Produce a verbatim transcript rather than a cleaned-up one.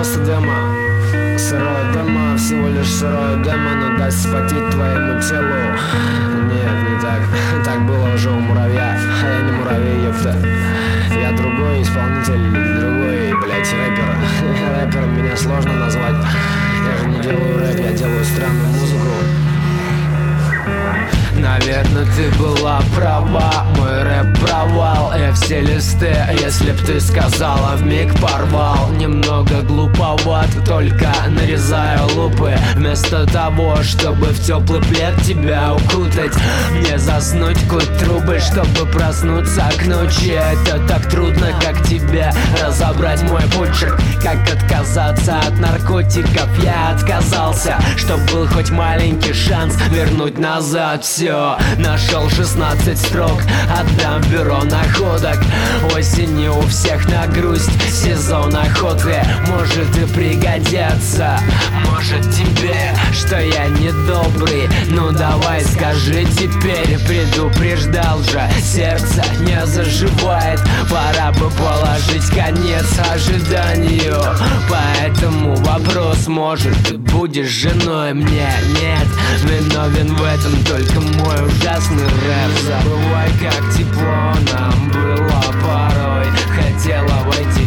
просто демо. Сырое демо, всего лишь сырое демо, но даст спотеть твоему телу. Нет, не так, так было уже у муравья. А я не муравей, ёпта. Я другой исполнитель, другой, блять, рэпер. Рэпером меня сложно назвать. Я же не делаю рэп, я делаю странную музыку. Наверное, ты была права, мой рэп провал. Я все листы, если б ты сказала, вмиг порвал. Немного глуповат, только нарезаю лупы. Вместо того, чтобы в теплый плед тебя укутать, мне заснуть куть трубы, чтобы проснуться к ночи. Это так трудно, как тебе разобрать мой почерк. Как отказаться от наркотиков, я отказался, чтоб был хоть маленький шанс вернуть назад все. Нашел шестнадцать строк, отдам в бюро находок. Осенью у всех на грусть, сезон охоты. Может и пригодятся, может тебе, что я недобрый. Ну давай скажи теперь, предупреждал же, сердце не заживает. Пора бы положить конец ожиданию. Поэтому вопрос, может ты будешь женой мне? Нет, виновен в этом только мой ужасный рэп. Забывай, как тепло нам было порой. Хотела войти